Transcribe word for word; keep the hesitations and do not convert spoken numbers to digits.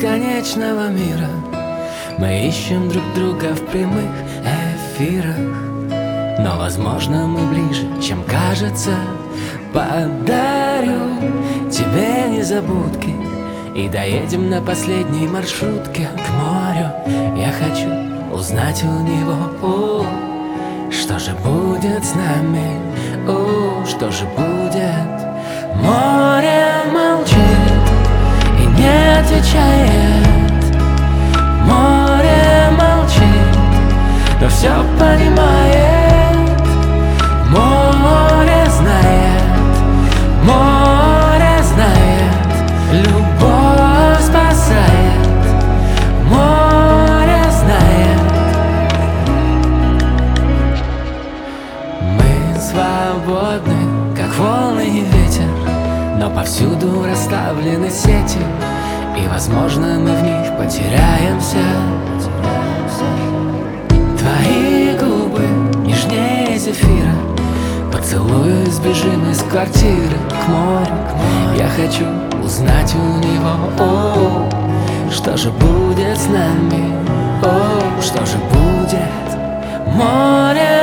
бесконечного мира. Мы ищем друг друга в прямых эфирах, но, возможно, мы ближе, чем кажется. Подарю тебе незабудки и доедем на последней маршрутке к морю. Я хочу узнать у него, о, что же будет с нами, о, что же будет. Море молчит и не отвечает. Море молчит, но все понимает. Море знает, море знает, любовь спасает. Море знает. Мы свободны, как волны и ветер, но повсюду расставлены сети, и, возможно, мы в них потеряемся. Твои губы нежнее зефира, поцелую сбежим из квартиры к морю. Я хочу узнать у него, о, что же будет с нами, о, что же будет. Море